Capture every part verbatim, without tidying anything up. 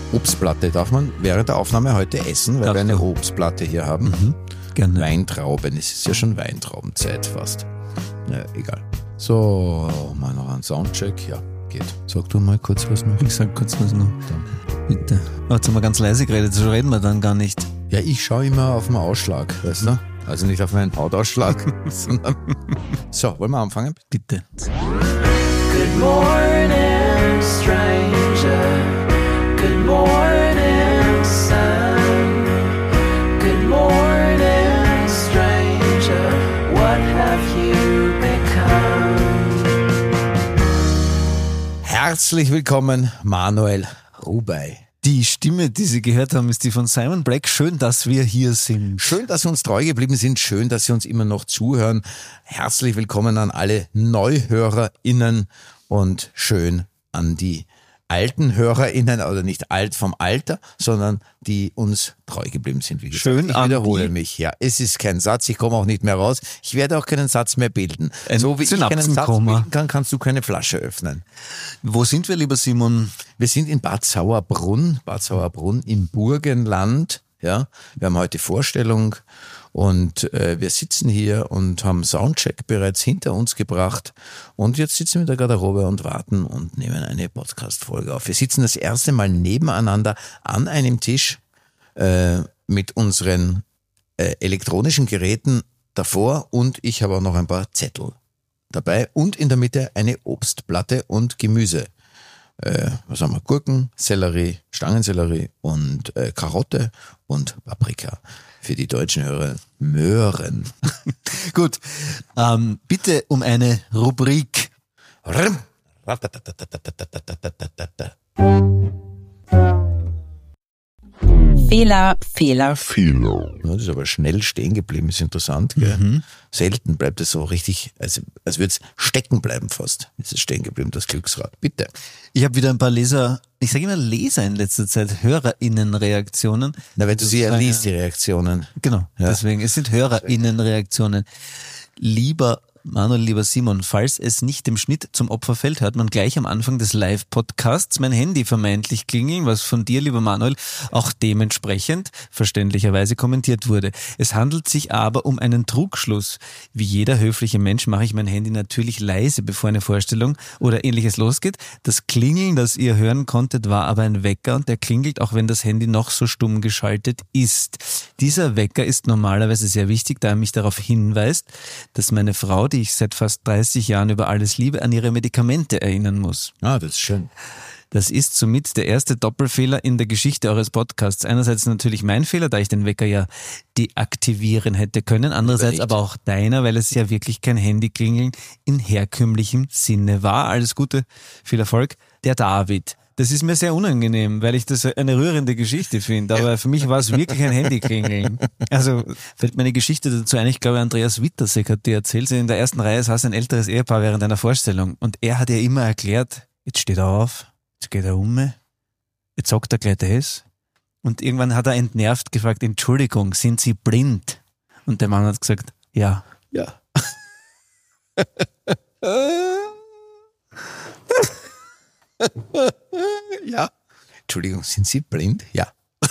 Obstplatte darf man während der Aufnahme heute essen, weil Darf wir eine du. Obstplatte hier haben. Mhm. Gerne. Weintrauben, es ist ja schon Weintraubenzeit fast. Naja, egal. So, mal noch einen Soundcheck. Ja, geht. Sag du mal kurz was noch. Ich sag kurz was noch. Danke. Bitte. Oh, jetzt haben wir ganz leise geredet, so reden wir dann gar nicht. Ja, ich schaue immer auf den Ausschlag, weißt du? Also nicht auf meinen Hautausschlag, sondern... So, wollen wir anfangen? Bitte. Good morning, stranger. Good morning, sun. Good morning, stranger. What have you become? Herzlich willkommen, Manuel Rubey. Die Stimme, die Sie gehört haben, ist die von Simon Black. Schön, dass wir hier sind. Schön, dass Sie uns treu geblieben sind. Schön, dass Sie uns immer noch zuhören. Herzlich willkommen an alle NeuhörerInnen und schön an die alten HörerInnen, oder nicht alt vom Alter, sondern die uns treu geblieben sind. Wie gesagt, Schön ich an wiederhole die- mich. Ja, es ist kein Satz. Ich komme auch nicht mehr raus. Ich werde auch keinen Satz mehr bilden. Ein so wie ich keinen Satz Synapsenkoma. bilden kann, kannst du keine Flasche öffnen. Wo sind wir, lieber Simon? Wir sind in Bad Sauerbrunn, Bad Sauerbrunn im Burgenland. Ja, wir haben heute Vorstellung und äh, wir sitzen hier und haben Soundcheck bereits hinter uns gebracht und jetzt sitzen wir in der Garderobe und warten und nehmen eine Podcast-Folge auf. Wir sitzen das erste Mal nebeneinander an einem Tisch äh, mit unseren äh, elektronischen Geräten davor und ich habe auch noch ein paar Zettel dabei und in der Mitte eine Obstplatte und Gemüse. Äh, was haben wir? Gurken, Sellerie, Stangensellerie und äh, Karotte und Paprika. Für die deutschen Hörer Möhren. Gut, ähm, bitte um eine Rubrik. Rrm. Fehler, Fehler, Ja, das ist aber schnell stehen geblieben, ist interessant. Gell? Mhm. Selten bleibt es so richtig, als, als würde es stecken bleiben fast. Ist es stehen geblieben, das Glücksrad. Bitte. Ich habe wieder ein paar Leser, ich sage immer Leser in letzter Zeit, HörerInnen-Reaktionen. Na, wenn du sie ja war liest, die Reaktionen. Genau, Ja. deswegen, es sind HörerInnen-Reaktionen. Lieber Manuel, lieber Simon, falls es nicht dem Schnitt zum Opfer fällt, hört man gleich am Anfang des Live-Podcasts mein Handy vermeintlich klingeln, was von dir, lieber Manuel, auch dementsprechend verständlicherweise kommentiert wurde. Es handelt sich aber um einen Trugschluss. Wie jeder höfliche Mensch mache ich mein Handy natürlich leise, bevor eine Vorstellung oder ähnliches losgeht. Das Klingeln, das ihr hören konntet, war aber ein Wecker und der klingelt, auch wenn das Handy noch so stumm geschaltet ist. Dieser Wecker ist normalerweise sehr wichtig, da er mich darauf hinweist, dass meine Frau, die ich seit fast dreißig Jahren über alles liebe, an ihre Medikamente erinnern muss. Ah, das ist schön. Das ist somit der erste Doppelfehler in der Geschichte eures Podcasts. Einerseits natürlich mein Fehler, da ich den Wecker ja deaktivieren hätte können. Andererseits aber auch deiner, weil es ja wirklich kein Handyklingeln in herkömmlichem Sinne war. Alles Gute, viel Erfolg. Der David. Das ist mir sehr unangenehm, weil ich das eine rührende Geschichte finde. Aber für mich war es wirklich ein Handyklingeln. Also fällt mir eine Geschichte dazu ein. Ich glaube, Andreas Wittersek hat die erzählt. In der ersten Reihe saß ein älteres Ehepaar während einer Vorstellung. Und er hat ihr immer erklärt, jetzt steht er auf, jetzt geht er um, jetzt sagt er gleich das. Und irgendwann hat er entnervt gefragt, Entschuldigung, sind Sie blind? Und der Mann hat gesagt, ja. Ja. Ja. Entschuldigung, sind Sie blind? Ja.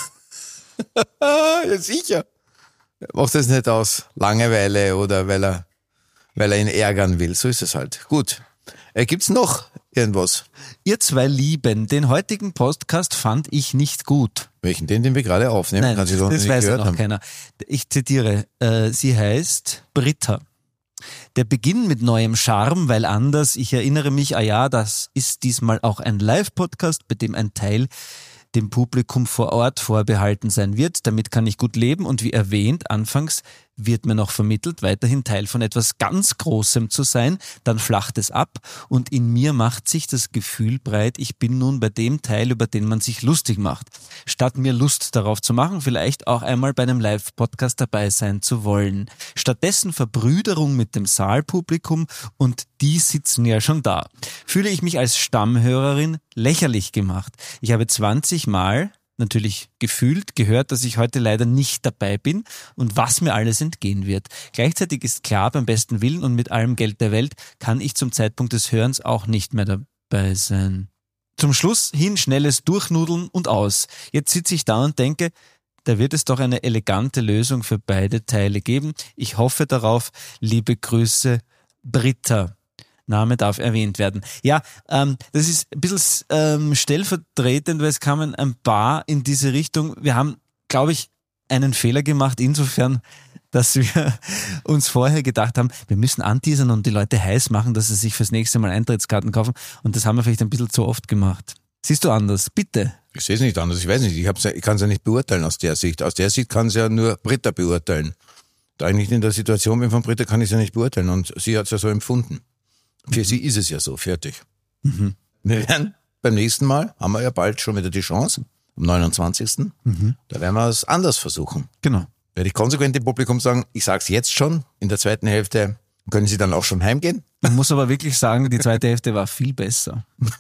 Ja, sicher. Er macht das nicht aus Langeweile oder weil er, weil er ihn ärgern will. So ist es halt. Gut. Äh, gibt's noch irgendwas? Ihr zwei Lieben, den heutigen Podcast fand ich nicht gut. Welchen? Den, den wir gerade aufnehmen? Nein, Kann das, sie doch das nicht weiß ja gehört noch haben. keiner. Ich zitiere, äh, sie heißt Britta. Der Beginn mit neuem Charme, weil anders, ich erinnere mich, ah ja, das ist diesmal auch ein Live-Podcast, bei dem ein Teil dem Publikum vor Ort vorbehalten sein wird. Damit kann ich gut leben und wie erwähnt, anfangs wird mir noch vermittelt, weiterhin Teil von etwas ganz Großem zu sein, dann flacht es ab und in mir macht sich das Gefühl breit, ich bin nun bei dem Teil, über den man sich lustig macht. Statt mir Lust darauf zu machen, vielleicht auch einmal bei einem Live-Podcast dabei sein zu wollen. Stattdessen Verbrüderung mit dem Saalpublikum und die sitzen ja schon da. Fühle ich mich als Stammhörerin lächerlich gemacht. Ich habe zwanzig Mal natürlich gefühlt, gehört, dass ich heute leider nicht dabei bin und was mir alles entgehen wird. Gleichzeitig ist klar, beim besten Willen und mit allem Geld der Welt kann ich zum Zeitpunkt des Hörens auch nicht mehr dabei sein. Zum Schluss hin schnelles Durchnudeln und aus. Jetzt sitze ich da und denke, da wird es doch eine elegante Lösung für beide Teile geben. Ich hoffe darauf. Liebe Grüße, Britta. Name darf erwähnt werden. Ja, ähm, das ist ein bisschen ähm, stellvertretend, weil es kamen ein paar in diese Richtung. Wir haben, glaube ich, einen Fehler gemacht, insofern, dass wir uns vorher gedacht haben, wir müssen anteasern und die Leute heiß machen, dass sie sich fürs nächste Mal Eintrittskarten kaufen. Und das haben wir vielleicht ein bisschen zu oft gemacht. Siehst du anders? Bitte. Ich sehe es nicht anders, ich weiß nicht, ich, hab's, ich kann es ja nicht beurteilen aus der Sicht. Aus der Sicht kann es ja nur Britta beurteilen. Da ich nicht in der Situation bin von Britta, kann ich es ja nicht beurteilen und sie hat es ja so empfunden. Für mhm. sie ist es ja so, fertig. Mhm. Wir werden beim nächsten Mal, haben wir ja bald schon wieder die Chance, am neunundzwanzigsten Mhm. Da werden wir es anders versuchen. Genau. Werde ich konsequent dem Publikum sagen, ich sage es jetzt schon, in der zweiten Hälfte können Sie dann auch schon heimgehen. Man muss aber wirklich sagen, die zweite Hälfte war viel besser.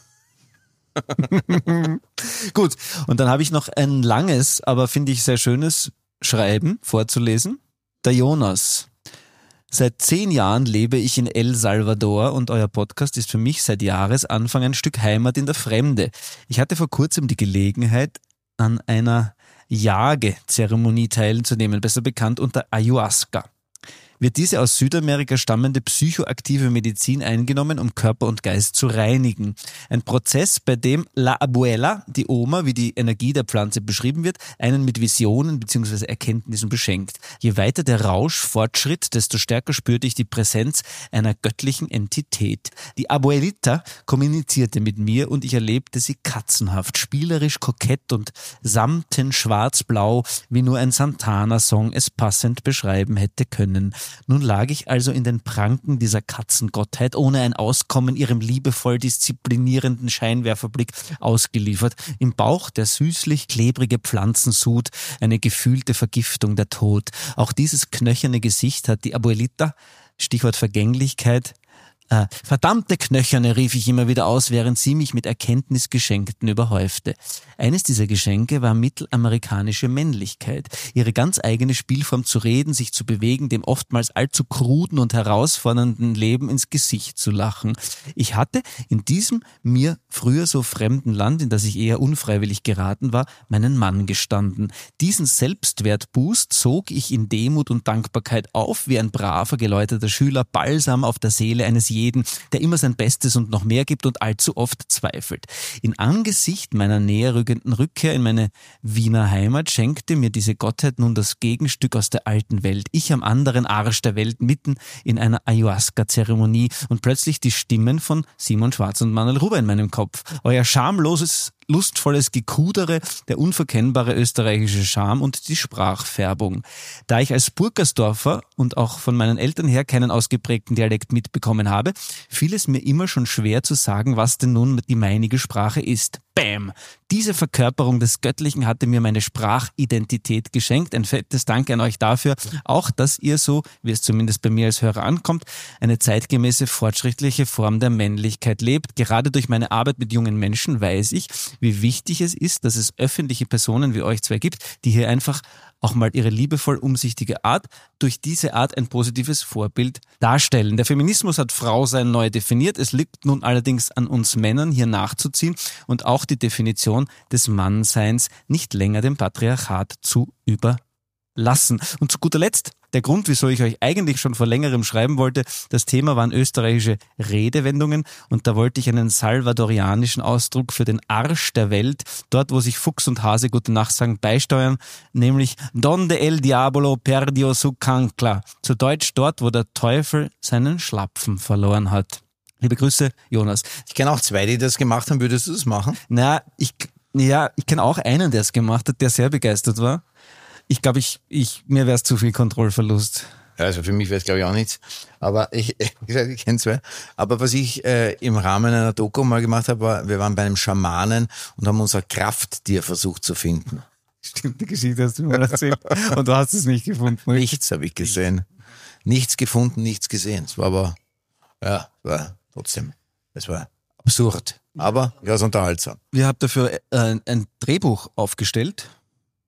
Gut, und dann habe ich noch ein langes, aber finde ich sehr schönes Schreiben vorzulesen. Der Jonas. Seit zehn Jahren lebe ich in El Salvador und euer Podcast ist für mich seit Jahresanfang ein Stück Heimat in der Fremde. Ich hatte vor kurzem die Gelegenheit, an einer Jage-Zeremonie teilzunehmen, besser bekannt unter Ayahuasca. Wird diese aus Südamerika stammende psychoaktive Medizin eingenommen, um Körper und Geist zu reinigen. Ein Prozess, bei dem La Abuela, die Oma, wie die Energie der Pflanze beschrieben wird, einen mit Visionen bzw. Erkenntnissen beschenkt. Je weiter der Rausch fortschritt, desto stärker spürte ich die Präsenz einer göttlichen Entität. Die Abuelita kommunizierte mit mir und ich erlebte sie katzenhaft, spielerisch, kokett und samten schwarz-blau, wie nur ein Santana-Song es passend beschreiben hätte können. Nun lag ich also in den Pranken dieser Katzengottheit, ohne ein Auskommen ihrem liebevoll disziplinierenden Scheinwerferblick ausgeliefert. Im Bauch der süßlich klebrige Pflanzensud, eine gefühlte Vergiftung, der Tod. Auch dieses knöcherne Gesicht hat die Abuelita, Stichwort Vergänglichkeit, Äh, verdammte Knöcherne, rief ich immer wieder aus, während sie mich mit Erkenntnisgeschenkten überhäufte. Eines dieser Geschenke war mittelamerikanische Männlichkeit, ihre ganz eigene Spielform zu reden, sich zu bewegen, dem oftmals allzu kruden und herausfordernden Leben ins Gesicht zu lachen. Ich hatte in diesem mir früher so fremden Land, in das ich eher unfreiwillig geraten war, meinen Mann gestanden. Diesen Selbstwertboost sog ich in Demut und Dankbarkeit auf, wie ein braver, geläuterter Schüler, Balsam auf der Seele eines jeden, der immer sein Bestes und noch mehr gibt und allzu oft zweifelt. In Angesicht meiner näherrückenden Rückkehr in meine Wiener Heimat schenkte mir diese Gottheit nun das Gegenstück aus der alten Welt. Ich am anderen Arsch der Welt, mitten in einer Ayahuasca-Zeremonie und plötzlich die Stimmen von Simon Schwarz und Manuel Ruber in meinem Kopf. Euer schamloses, lustvolles Gekudere, der unverkennbare österreichische Charme und die Sprachfärbung. Da ich als Burgersdorfer und auch von meinen Eltern her keinen ausgeprägten Dialekt mitbekommen habe, fiel es mir immer schon schwer zu sagen, was denn nun die meinige Sprache ist. Bam! Diese Verkörperung des Göttlichen hatte mir meine Sprachidentität geschenkt. Ein fettes Dank an euch dafür. Auch, dass ihr so, wie es zumindest bei mir als Hörer ankommt, eine zeitgemäße, fortschrittliche Form der Männlichkeit lebt. Gerade durch meine Arbeit mit jungen Menschen weiß ich, wie wichtig es ist, dass es öffentliche Personen wie euch zwei gibt, die hier einfach auch mal ihre liebevoll umsichtige Art durch diese Art ein positives Vorbild darstellen. Der Feminismus hat Frausein neu definiert. Es liegt nun allerdings an uns Männern, hier nachzuziehen und auch die Definition des Mannseins nicht länger dem Patriarchat zu überlassen. Und zu guter Letzt, der Grund, wieso ich euch eigentlich schon vor längerem schreiben wollte, das Thema waren österreichische Redewendungen und da wollte ich einen salvadorianischen Ausdruck für den Arsch der Welt, dort wo sich Fuchs und Hase gute Nacht sagen, beisteuern, nämlich Donde el diabolo perdió su cancla, zu Deutsch dort, wo der Teufel seinen Schlapfen verloren hat. Liebe Grüße, Jonas. Ich kenne auch zwei, die das gemacht haben. Würdest du das machen? Na, ich, ja, ich kenne auch einen, der es gemacht hat, der sehr begeistert war. Ich glaube, ich, ich, mir wäre es zu viel Kontrollverlust. Also für mich wäre es glaube ich auch nichts. Aber ich, ich, ich kenne zwei. Aber was ich äh, im Rahmen einer Doku mal gemacht habe, war, wir waren bei einem Schamanen und haben unser Krafttier versucht zu finden. Stimmt, die Geschichte hast du mir erzählt. Und du hast es nicht gefunden. Nichts habe ich gesehen. Nichts gefunden, nichts gesehen. Es war aber, ja, war trotzdem, es war absurd. Aber ja, es ist unterhaltsam. Wir haben dafür äh, ein Drehbuch aufgestellt.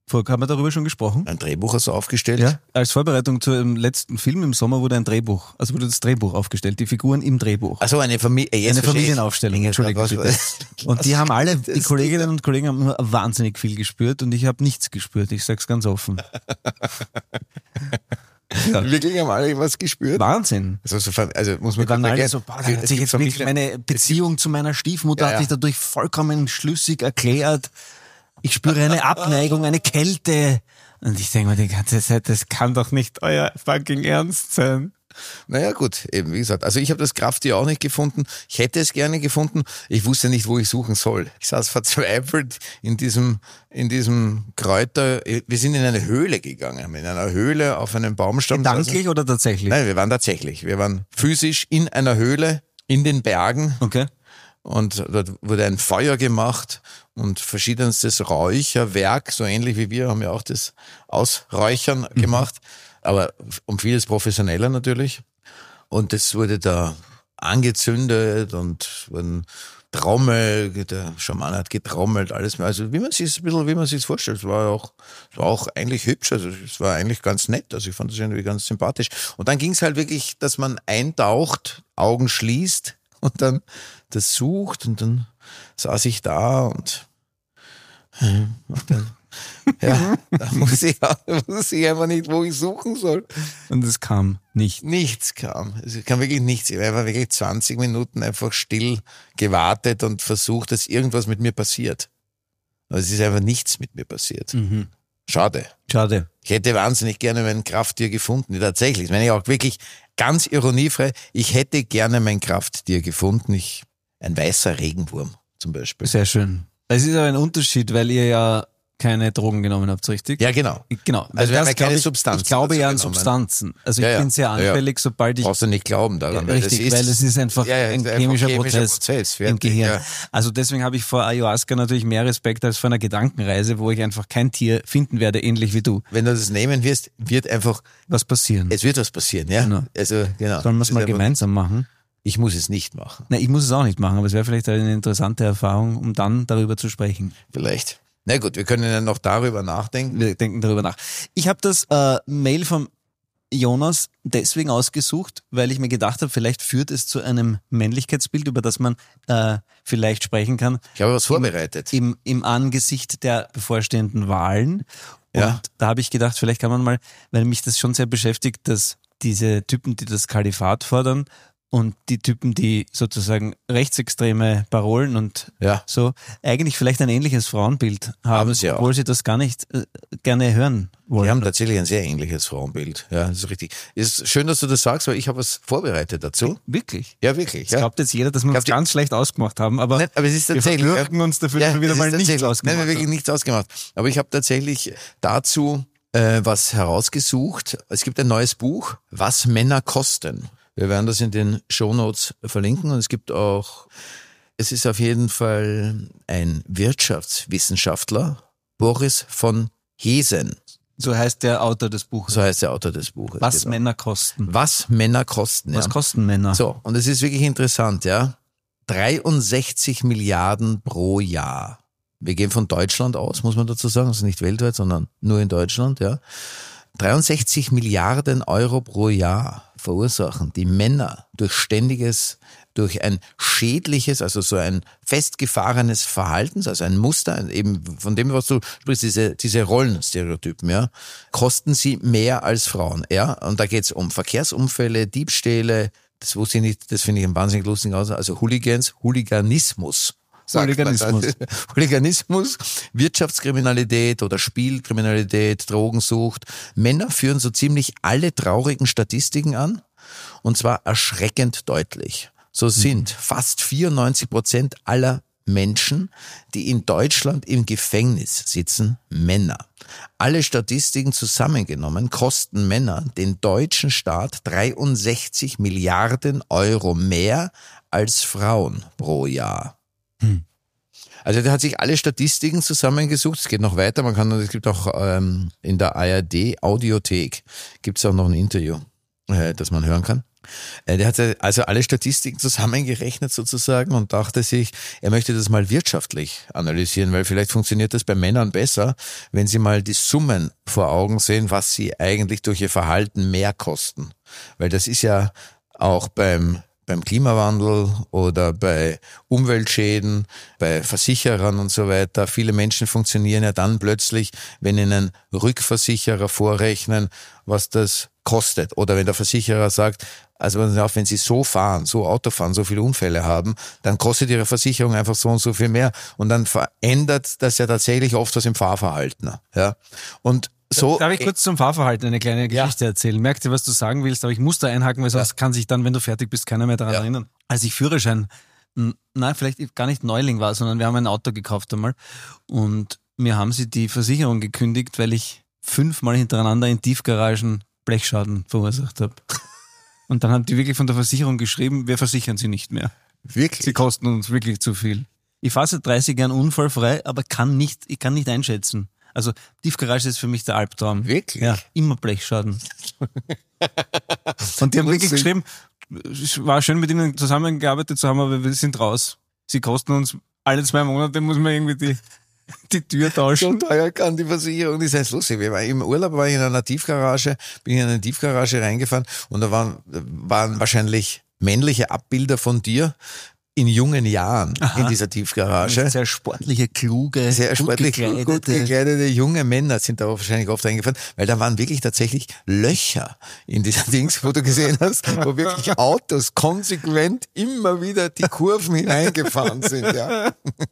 Haben wir darüber schon gesprochen? Ein Drehbuch hast du aufgestellt? Ja. Als Vorbereitung zu dem letzten Film im Sommer wurde ein Drehbuch, also wurde das Drehbuch aufgestellt, die Figuren im Drehbuch. Also eine Familie, jetzt Eine verstehe ich. Familienaufstellung, Entschuldigung Was- bitte. was- Und die haben alle, die das Kolleginnen und Kollegen haben nur wahnsinnig viel gespürt und ich habe nichts gespürt, ich sag's ganz offen. Ja. Wirklich haben alle was gespürt? Wahnsinn. Also, so, also muss man Wir waren kurz alle erklären. so, boah, da Es hat sich gibt jetzt wirklich Familien- meine Beziehung zu meiner Stiefmutter Ja, hat ja. sich dadurch vollkommen schlüssig erklärt. Ich spüre eine Abneigung, eine Kälte. Und ich denke mir die ganze Zeit, das kann doch nicht euer fucking Ernst sein. Naja, gut, eben, wie gesagt. Also ich habe das Krafttier auch nicht gefunden. Ich hätte es gerne gefunden. Ich wusste nicht, wo ich suchen soll. Ich saß verzweifelt in diesem, in diesem Kräuter. Wir sind in eine Höhle gegangen. In einer Höhle auf einem Baumstamm. Gedanklich oder tatsächlich? Nein, wir waren tatsächlich. Wir waren physisch in einer Höhle, in den Bergen. Okay. Und dort wurde ein Feuer gemacht und verschiedenstes Räucherwerk, so ähnlich wie wir, haben ja auch das Ausräuchern Mhm. gemacht, aber um vieles professioneller natürlich. Und das wurde da angezündet und wurden Trommel, der Schaman hat getrommelt, alles mehr. Also wie man sich ein bisschen, wie man sich vorstellt. Es war auch, es war auch eigentlich hübsch, also es war eigentlich ganz nett. Also ich fand das irgendwie ganz sympathisch. Und dann ging es halt wirklich, dass man eintaucht, Augen schließt und dann das sucht und dann saß ich da und, und dann, ja, da wusste ich, wusste ich einfach nicht, wo ich suchen soll. Und es kam nicht. Nichts kam. Es kam wirklich nichts. Ich habe einfach wirklich zwanzig Minuten einfach still gewartet und versucht, dass irgendwas mit mir passiert. Aber es ist einfach nichts mit mir passiert. Mhm. Schade. Schade. Ich hätte wahnsinnig gerne mein Krafttier gefunden. Tatsächlich, das meine ich auch wirklich ganz ironiefrei. Ich hätte gerne mein Krafttier gefunden. Ich, ein weißer Regenwurm zum Beispiel. Sehr schön. Es ist aber ein Unterschied, weil ihr ja keine Drogen genommen habt, richtig? Ja, genau. Genau. Also wir haben ja glaub keine ich, Substanzen Ich glaube dazu ja an genommen. Substanzen. Also Ja, ich ja. bin sehr Ja, ja. anfällig, sobald ich... Brauchst du nicht glauben daran. Ja, richtig, das weil es ist einfach Ja, ja, ein es ist einfach chemischer, chemischer Prozess, Prozess, im fertig, Gehirn. ja. Also deswegen habe ich vor Ayahuasca natürlich mehr Respekt als vor einer Gedankenreise, wo ich einfach kein Tier finden werde, ähnlich wie du. Wenn du das nehmen wirst, wird einfach, Was passieren? es wird was passieren, ja. Genau. Also, genau. Sollen wir es ist mal einfach- gemeinsam machen? Ich muss es nicht machen. Nein, ich muss es auch nicht machen, aber es wäre vielleicht eine interessante Erfahrung, um dann darüber zu sprechen. Vielleicht. Na gut, wir können ja noch darüber nachdenken. Wir denken darüber nach. Ich habe das äh, Mail vom Jonas deswegen ausgesucht, weil ich mir gedacht habe, vielleicht führt es zu einem Männlichkeitsbild, über das man äh, vielleicht sprechen kann. Ich habe was vorbereitet. Im, im Angesicht der bevorstehenden Wahlen. Und Ja. da habe ich gedacht, vielleicht kann man mal, weil mich das schon sehr beschäftigt, dass diese Typen, die das Kalifat fordern und die Typen, die sozusagen rechtsextreme Parolen und Ja. so, eigentlich vielleicht ein ähnliches Frauenbild haben, Haben sie auch. obwohl sie das gar nicht äh, gerne hören wollen. Wir haben tatsächlich ein sehr ähnliches Frauenbild. Ja, das ist richtig. Ist schön, dass du das sagst, weil ich habe was vorbereitet dazu. Wirklich? Ja, wirklich. Das Ja. glaubt jetzt jeder, dass wir uns Glaubt ihr- ganz schlecht ausgemacht haben, aber Nein, aber es ist wir tatsächlich. verwirken uns dafür, dass wir wieder es mal ist nichts tatsächlich- ausgemacht Nein, wir haben haben. wirklich nichts ausgemacht. Aber ich habe tatsächlich dazu äh, was herausgesucht. Es gibt ein neues Buch, Was Männer kosten. Wir werden das in den Shownotes verlinken und es gibt auch, es ist auf jeden Fall ein Wirtschaftswissenschaftler, Boris von Hesen. So heißt der Autor des Buches. So heißt der Autor des Buches. Was genau. Männer kosten. Was Männer kosten. Was ja. kosten Männer? So, und es ist wirklich interessant, ja. dreiundsechzig Milliarden pro Jahr. Wir gehen von Deutschland aus, muss man dazu sagen, also nicht weltweit, sondern nur in Deutschland, ja. dreiundsechzig Milliarden Euro pro Jahr verursachen die Männer durch ständiges, durch ein schädliches, also so ein festgefahrenes Verhalten, also ein Muster, eben von dem, was du sprichst, diese, diese Rollenstereotypen, ja, kosten sie mehr als Frauen, ja. Und da geht's um Verkehrsunfälle, Diebstähle, das wusste ich nicht, das finde ich ein wahnsinnig lustigen Aussatz, also Hooligans, Hooliganismus. sagt man da. Hooliganismus. Hooliganismus, Wirtschaftskriminalität oder Spielkriminalität, Drogensucht. Männer führen so ziemlich alle traurigen Statistiken an und zwar erschreckend deutlich. So sind fast vierundneunzig Prozent aller Menschen, die in Deutschland im Gefängnis sitzen, Männer. Alle Statistiken zusammengenommen kosten Männer den deutschen Staat dreiundsechzig Milliarden Euro mehr als Frauen pro Jahr. Also der hat sich alle Statistiken zusammengesucht. Es geht noch weiter. Man kann, es gibt auch ähm, in der A R D Audiothek gibt es auch noch ein Interview, äh, das man hören kann. Der hat also alle Statistiken zusammengerechnet sozusagen und dachte sich, er möchte das mal wirtschaftlich analysieren, weil vielleicht funktioniert das bei Männern besser, wenn sie mal die Summen vor Augen sehen, was sie eigentlich durch ihr Verhalten mehr kosten. Weil das ist ja auch beim beim Klimawandel oder bei Umweltschäden, bei Versicherern und so weiter. Viele Menschen funktionieren ja dann plötzlich, wenn ihnen Rückversicherer vorrechnen, was das kostet. Oder wenn der Versicherer sagt, also wenn Sie so fahren, so Auto fahren, so viele Unfälle haben, dann kostet Ihre Versicherung einfach so und so viel mehr. Und dann verändert das ja tatsächlich oft was im Fahrverhalten. Ja. Und so, Darf ich kurz zum Fahrverhalten eine kleine Geschichte ja. erzählen? Merkt ihr, was du sagen willst, aber ich muss da einhaken, weil sonst ja. kann sich dann, wenn du fertig bist, keiner mehr daran ja. erinnern. Als ich Führerschein, nein, vielleicht gar nicht Neuling war, sondern wir haben ein Auto gekauft einmal und mir haben sie die Versicherung gekündigt, weil ich fünfmal hintereinander in Tiefgaragen Blechschaden verursacht habe. Und dann haben die wirklich von der Versicherung geschrieben, wir versichern sie nicht mehr. Wirklich? Sie kosten uns wirklich zu viel. Ich fahre seit dreißig Jahren unfallfrei, aber kann nicht, ich kann nicht einschätzen. Also Tiefgarage ist für mich der Albtraum. Wirklich? Ja, immer Blechschaden. Und die haben wirklich geschrieben, es war schön mit ihnen zusammengearbeitet zu haben, aber wir sind raus. Sie kosten uns alle zwei Monate, muss man irgendwie die, die Tür tauschen. So teuer kann die Versicherung, das heißt lustig. Wir waren im Urlaub, war ich in einer Tiefgarage, bin ich in eine Tiefgarage reingefahren und da waren, waren wahrscheinlich männliche Abbilder von dir in jungen Jahren Aha. in dieser Tiefgarage. Sehr sportliche, kluge, sehr sportlich, gut gekleidete. gut gekleidete junge Männer sind da wahrscheinlich oft reingefahren, weil da waren wirklich tatsächlich Löcher in dieser Dings, wo du gesehen hast, wo wirklich Autos konsequent immer wieder die Kurven hineingefahren sind. Ja.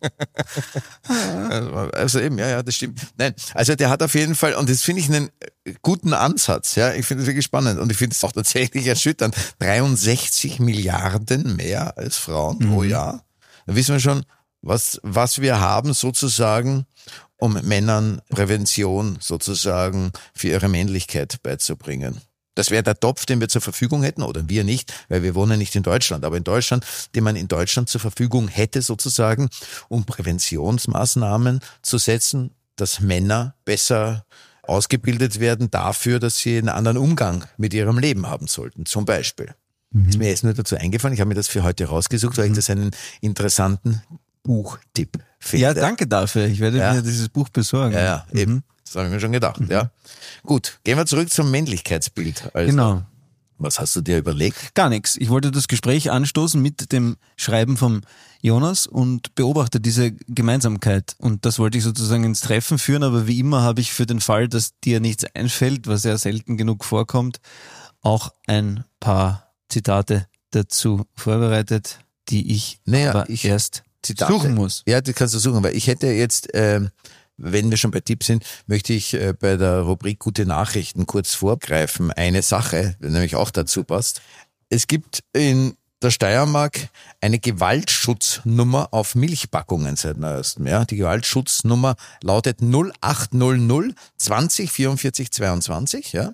Also eben, ja, ja, das stimmt. Nein, also der hat auf jeden Fall, und das finde ich einen guten Ansatz, ja, ich finde es wirklich spannend und ich finde es auch tatsächlich erschütternd, dreiundsechzig Milliarden mehr als Frauen pro Jahr. Da wissen wir schon, was, was wir haben sozusagen, um Männern Prävention sozusagen für ihre Männlichkeit beizubringen. Das wäre der Topf, den wir zur Verfügung hätten, oder wir nicht, weil wir wohnen nicht in Deutschland, aber in Deutschland, den man in Deutschland zur Verfügung hätte sozusagen, um Präventionsmaßnahmen zu setzen, dass Männer besser ausgebildet werden dafür, dass sie einen anderen Umgang mit ihrem Leben haben sollten, zum Beispiel. Mhm. Ist mir jetzt nur dazu eingefallen, ich habe mir das für heute rausgesucht, weil ich das einen interessanten Buchtipp finde. Ja, danke dafür. Ich werde ja. mir dieses Buch besorgen. Ja, ja mhm. eben. Das habe ich mir schon gedacht. Mhm. Ja. Gut, gehen wir zurück zum Männlichkeitsbild. Also, genau. Was hast du dir überlegt? Gar nichts. Ich wollte das Gespräch anstoßen mit dem Schreiben vom Jonas und beobachte diese Gemeinsamkeit. Und das wollte ich sozusagen ins Treffen führen, aber wie immer habe ich für den Fall, dass dir nichts einfällt, was ja selten genug vorkommt, auch ein paar Zitate dazu vorbereitet, die ich naja, aber ich, erst Zitate. suchen muss. Ja, die kannst du suchen, weil ich hätte jetzt... Ähm, wenn wir schon bei Tipps sind, möchte ich äh, bei der Rubrik Gute Nachrichten kurz vorgreifen. Eine Sache, die nämlich auch dazu passt. Es gibt in der Steiermark eine Gewaltschutznummer auf Milchpackungen seit neuestem. Ja, die Gewaltschutznummer lautet null acht null null zwanzig vierundvierzig zweiundzwanzig. Ja.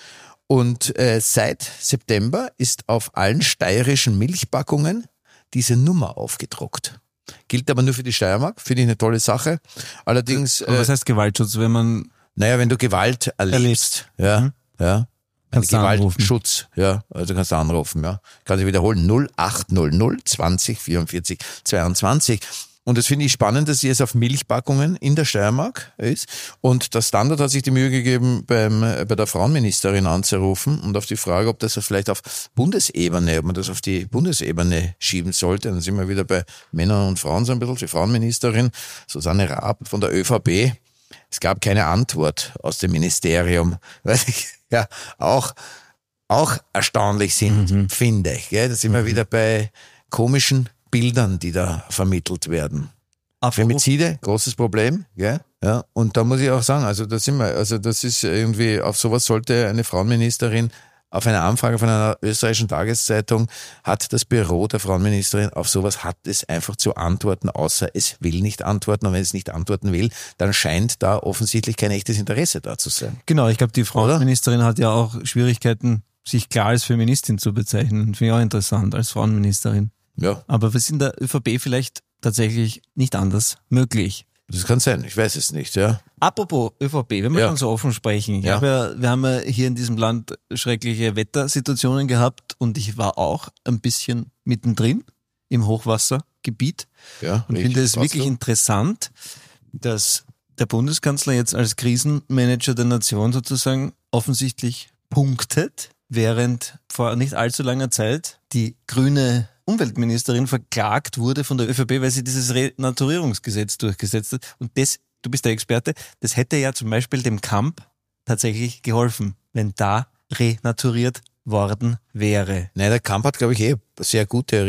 Und äh, seit September ist auf allen steirischen Milchpackungen diese Nummer aufgedruckt. Gilt aber nur für die Steiermark, finde ich eine tolle Sache. Allerdings. Aber was heißt Gewaltschutz, wenn man. Naja, wenn du Gewalt erlebst. erlebst. Ja, mhm. ja. Kannst du Gewaltschutz, ja. Also kannst du anrufen, ja. Kann ich wiederholen. null acht null null zwanzig vierundvierzig zweiundzwanzig. Und das finde ich spannend, dass sie jetzt auf Milchpackungen in der Steiermark ist. Und der Standard hat sich die Mühe gegeben, beim, bei der Frauenministerin anzurufen und auf die Frage, ob das vielleicht auf Bundesebene, ob man das auf die Bundesebene schieben sollte. Dann sind wir wieder bei Männern und Frauen so ein bisschen. Die Frauenministerin, Susanne Raab von der ÖVP. Es gab keine Antwort aus dem Ministerium, weil ich ja auch, auch erstaunlich sind, mhm. finde ich. Gell? Da sind wir wieder bei komischen Bildern, die da vermittelt werden. Femizide, großes Problem, ja, ja. Und da muss ich auch sagen, also da sind wir, also das ist irgendwie, auf sowas sollte eine Frauenministerin, auf eine Anfrage von einer österreichischen Tageszeitung hat das Büro der Frauenministerin, auf sowas hat es einfach zu antworten, außer es will nicht antworten. Und wenn es nicht antworten will, dann scheint da offensichtlich kein echtes Interesse da zu sein. Genau, ich glaube, die Frauenministerin hat ja auch Schwierigkeiten, sich klar als Feministin zu bezeichnen. Finde ich auch interessant, als Frauenministerin. Ja. Aber was in der ÖVP vielleicht tatsächlich nicht anders möglich? Das kann sein, ich weiß es nicht, ja. Apropos ÖVP, wenn wir Ja. schon so offen sprechen. Ich Ja. habe ja, wir haben ja hier in diesem Land schreckliche Wettersituationen gehabt und ich war auch ein bisschen mittendrin im Hochwassergebiet. Ja, Und ich- finde es warst wirklich du? interessant, dass der Bundeskanzler jetzt als Krisenmanager der Nation sozusagen offensichtlich punktet, während vor nicht allzu langer Zeit die grüne Umweltministerin verklagt wurde von der ÖVP, weil sie dieses Renaturierungsgesetz durchgesetzt hat. Und das, du bist der Experte, das hätte ja zum Beispiel dem Kamp tatsächlich geholfen, wenn da renaturiert worden wäre. Nein, der Kamp hat, glaube ich, eh sehr gute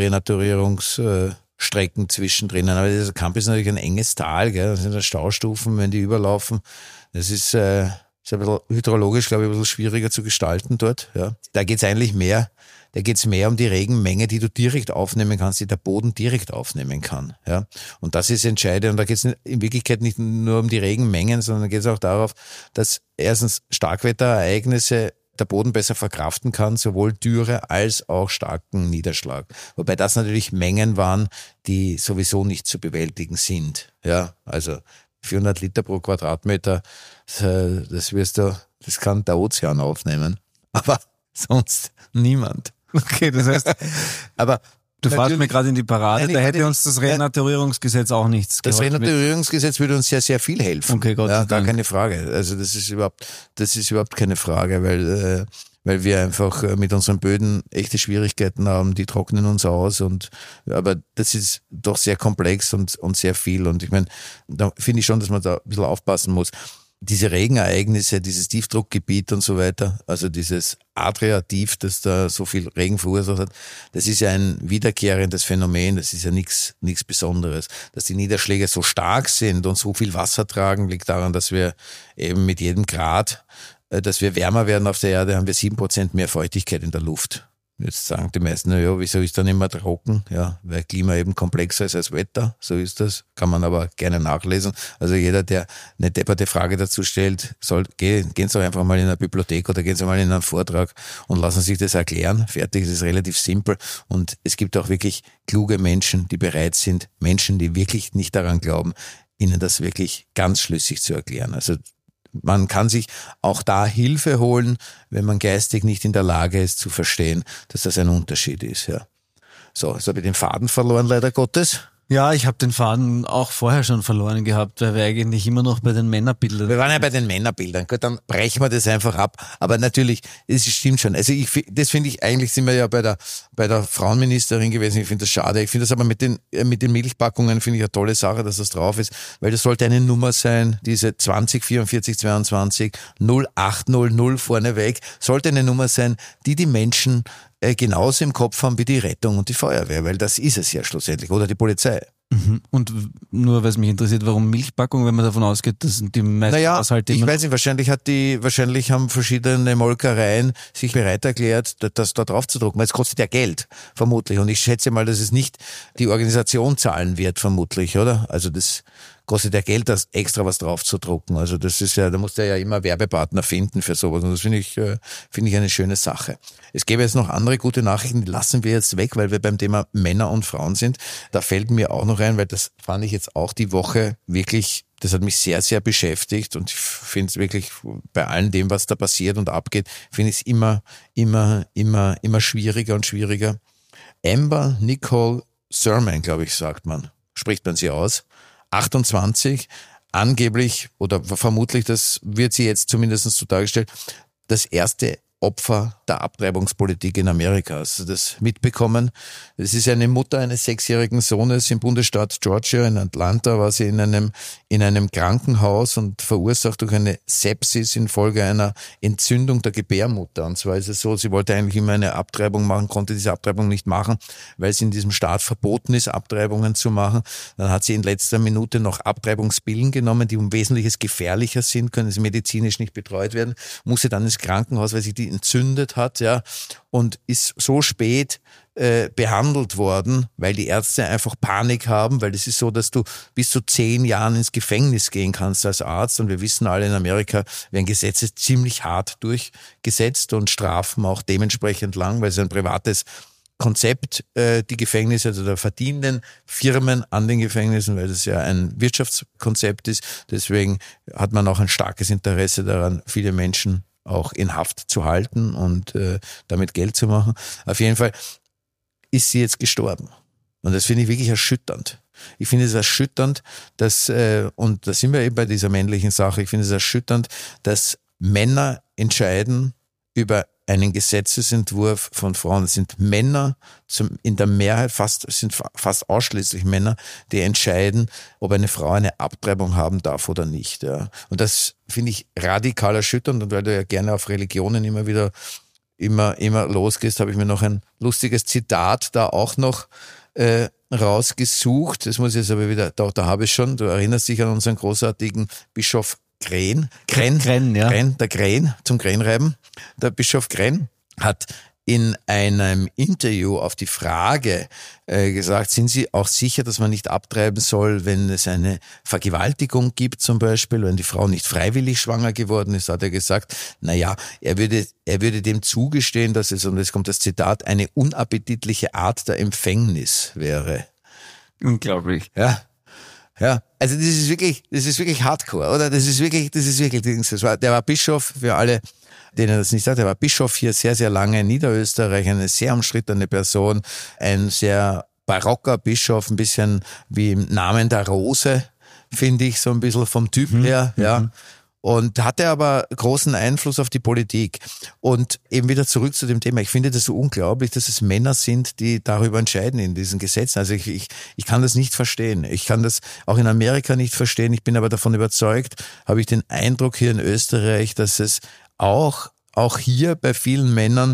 Renaturierungsstrecken zwischendrin. Aber dieser Kamp ist natürlich ein enges Tal, gell? Das sind ja Staustufen, wenn die überlaufen. Das ist, äh, ist ein bisschen hydrologisch, glaube ich, ein bisschen schwieriger zu gestalten dort. Ja. Da geht's eigentlich mehr, da geht's mehr um die Regenmenge, die du direkt aufnehmen kannst, die der Boden direkt aufnehmen kann. Ja. Und das ist entscheidend. Und da geht's in Wirklichkeit nicht nur um die Regenmengen, sondern da geht's auch darauf, dass erstens Starkwetterereignisse der Boden besser verkraften kann, sowohl Dürre als auch starken Niederschlag. Wobei das natürlich Mengen waren, die sowieso nicht zu bewältigen sind. Ja, also vierhundert Liter pro Quadratmeter, das, das wirst du, das kann der Ozean aufnehmen. Aber sonst niemand. Okay, das heißt, Aber du fährst natürlich- mir gerade in die Parade, Nein, da ich- hätte uns das Renaturierungsgesetz auch nichts Das geholfen. Renaturierungsgesetz würde uns sehr, sehr viel helfen. Okay, Gott sei ja, gar Dank. keine Frage. Also das ist überhaupt, das ist überhaupt keine Frage, weil, äh, weil wir einfach äh, mit unseren Böden echte Schwierigkeiten haben, die trocknen uns aus und, aber das ist doch sehr komplex und, und sehr viel und ich meine, da finde ich schon, dass man da ein bisschen aufpassen muss. Diese Regenereignisse, dieses Tiefdruckgebiet und so weiter, also dieses Adria-Tief, das da so viel Regen verursacht hat, das ist ja ein wiederkehrendes Phänomen, das ist ja nichts nichts Besonderes. Dass die Niederschläge so stark sind und so viel Wasser tragen, liegt daran, dass wir eben mit jedem Grad, äh, dass wir wärmer werden auf der Erde, haben wir sieben Prozent mehr Feuchtigkeit in der Luft. Jetzt sagen die meisten, na ja, wieso ist dann immer trocken? Ja, weil Klima eben komplexer ist als Wetter. So ist das. Kann man aber gerne nachlesen. Also jeder, der eine depperte Frage dazu stellt, soll, gehen, gehen Sie doch einfach mal in eine Bibliothek oder gehen Sie mal in einen Vortrag und lassen sich das erklären. Fertig, es ist relativ simpel. Und es gibt auch wirklich kluge Menschen, die bereit sind, Menschen, die wirklich nicht daran glauben, ihnen das wirklich ganz schlüssig zu erklären. Also man kann sich auch da Hilfe holen, wenn man geistig nicht in der Lage ist zu verstehen, dass das ein Unterschied ist. Ja. So, jetzt habe ich den Faden verloren, leider Gottes. Ja, ich habe den Faden auch vorher schon verloren gehabt, weil wir eigentlich immer noch bei den Männerbildern. Wir waren ja bei den Männerbildern. Gut, dann brechen wir das einfach ab. Aber natürlich, es stimmt schon. Also ich, fi- das finde ich, eigentlich sind wir ja bei der, bei der Frauenministerin gewesen. Ich finde das schade. Ich finde das aber mit den, äh, mit den Milchpackungen finde ich eine tolle Sache, dass das drauf ist, weil das sollte eine Nummer sein, diese zwanzig vierundvierzig zweiundzwanzig null acht null null vorneweg, sollte eine Nummer sein, die die Menschen äh, genauso im Kopf haben wie die Rettung und die Feuerwehr, weil das ist es ja schlussendlich, oder die Polizei. Mhm. Und w- nur, weil es mich interessiert, warum Milchpackung, wenn man davon ausgeht, das sind die meisten Naja, Haushalte ich immer- weiß nicht, wahrscheinlich hat die, wahrscheinlich haben verschiedene Molkereien sich bereit erklärt, da- das da drauf zu drucken, weil es kostet ja Geld, vermutlich. Und ich schätze mal, dass es nicht die Organisation zahlen wird, vermutlich, oder? Also das kostet ja Geld, das extra was drauf zu drucken. Also das ist ja, da musst du ja immer Werbepartner finden für sowas. Und das finde ich, äh, finde ich eine schöne Sache. Es gäbe jetzt noch andere gute Nachrichten, die lassen wir jetzt weg, weil wir beim Thema Männer und Frauen sind. Da fällt mir auch noch ein, weil das fand ich jetzt auch die Woche wirklich, das hat mich sehr, sehr beschäftigt und ich finde es wirklich bei allem dem, was da passiert und abgeht, finde ich es immer, immer, immer, immer schwieriger und schwieriger. Amber Nicole Sermon, glaube ich, sagt man, spricht man sie aus. achtundzwanzig, angeblich oder vermutlich, das wird sie jetzt zumindest so dargestellt, das erste Opfer der Abtreibungspolitik in Amerika. Hast du das mitbekommen? Das ist eine Mutter eines sechsjährigen Sohnes im Bundesstaat Georgia, in Atlanta, war sie in einem, in einem Krankenhaus und verursacht durch eine Sepsis infolge einer Entzündung der Gebärmutter. Und zwar ist es so, sie wollte eigentlich immer eine Abtreibung machen, konnte diese Abtreibung nicht machen, weil es in diesem Staat verboten ist, Abtreibungen zu machen. Dann hat sie in letzter Minute noch Abtreibungspillen genommen, die um Wesentliches gefährlicher sind, können sie medizinisch nicht betreut werden, musste dann ins Krankenhaus, weil sich die entzündet hat, ja, und ist so spät äh, behandelt worden, weil die Ärzte einfach Panik haben, weil es ist so, dass du bis zu zehn Jahren ins Gefängnis gehen kannst als Arzt und wir wissen alle, in Amerika werden Gesetze ziemlich hart durchgesetzt und Strafen auch dementsprechend lang, weil es ein privates Konzept, äh, die Gefängnisse, also der verdienenden Firmen an den Gefängnissen, weil das ja ein Wirtschaftskonzept ist. Deswegen hat man auch ein starkes Interesse daran, viele Menschen auch in Haft zu halten und äh, damit Geld zu machen. Auf jeden Fall ist sie jetzt gestorben. Und das finde ich wirklich erschütternd. Ich finde es erschütternd, dass, äh, und da sind wir eben bei dieser männlichen Sache, ich finde es erschütternd, dass Männer entscheiden über einen Gesetzesentwurf von Frauen. Es sind Männer, zum, in der Mehrheit fast, es sind fast ausschließlich Männer, die entscheiden, ob eine Frau eine Abtreibung haben darf oder nicht. Ja. Und das finde ich radikal erschütternd. Und weil du ja gerne auf Religionen immer wieder immer, immer losgehst, habe ich mir noch ein lustiges Zitat da auch noch äh, rausgesucht. Das muss ich jetzt aber wieder, da, da habe ich schon, du erinnerst dich an unseren großartigen Bischof Kren, Kren, Kren, ja. Kren, der Kren, zum Krenreiben. Der Bischof Kren hat in einem Interview auf die Frage äh, gesagt, sind Sie auch sicher, dass man nicht abtreiben soll, wenn es eine Vergewaltigung gibt zum Beispiel, wenn die Frau nicht freiwillig schwanger geworden ist, hat er gesagt, na ja, er würde, er würde dem zugestehen, dass es, und jetzt kommt das Zitat, eine unappetitliche Art der Empfängnis wäre. Unglaublich. Ja. Ja, also das ist wirklich, das ist wirklich Hardcore, oder? Das ist wirklich, das ist wirklich, das war, der war Bischof, für alle, denen das nicht sagt, der war Bischof hier sehr, sehr lange in Niederösterreich, eine sehr umstrittene Person, ein sehr barocker Bischof, ein bisschen wie im Namen der Rose, finde ich, so ein bisschen vom Typ mhm. her, ja. Mhm. Und hatte aber großen Einfluss auf die Politik. Und eben wieder zurück zu dem Thema. Ich finde das so unglaublich, dass es Männer sind, die darüber entscheiden in diesen Gesetzen. Also ich, ich, ich kann das nicht verstehen. Ich kann das auch in Amerika nicht verstehen. Ich bin aber davon überzeugt, habe ich den Eindruck hier in Österreich, dass es auch, auch hier bei vielen Männern,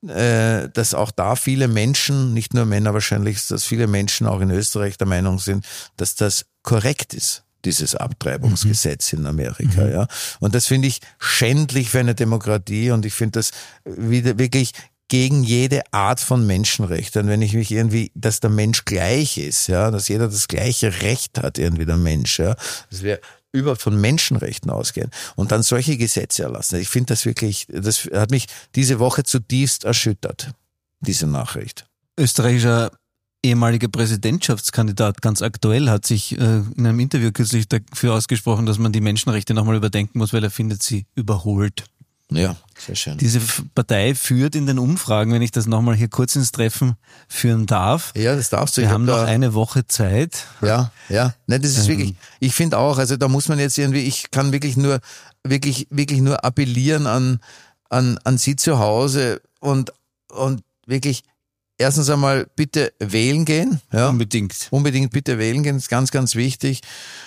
äh, dass auch da viele Menschen, nicht nur Männer wahrscheinlich, dass viele Menschen auch in Österreich der Meinung sind, dass das korrekt ist, dieses Abtreibungsgesetz mhm. in Amerika, mhm. ja. Und das finde ich schändlich für eine Demokratie und ich finde das wieder wirklich gegen jede Art von Menschenrecht. Und wenn ich mich irgendwie, dass der Mensch gleich ist, ja, dass jeder das gleiche Recht hat, irgendwie der Mensch, ja, dass wir überhaupt von Menschenrechten ausgehen und dann solche Gesetze erlassen. Ich finde das wirklich, das hat mich diese Woche zutiefst erschüttert, diese Nachricht. Österreichischer ehemaliger Präsidentschaftskandidat, ganz aktuell, hat sich äh, in einem Interview kürzlich dafür ausgesprochen, dass man die Menschenrechte nochmal überdenken muss, weil er findet sie überholt. Ja, sehr schön. Diese Partei führt in den Umfragen, wenn ich das nochmal hier kurz ins Treffen führen darf. Ja, das darfst du. Wir ich haben hab noch da, eine Woche Zeit. Ja, ja. Nein, das ist Ähm. wirklich, ich finde auch, also da muss man jetzt irgendwie, ich kann wirklich nur, wirklich, wirklich nur appellieren an, an, an Sie zu Hause und, und wirklich, erstens einmal bitte wählen gehen. Ja. Unbedingt. Unbedingt bitte wählen gehen, ist ganz, ganz wichtig.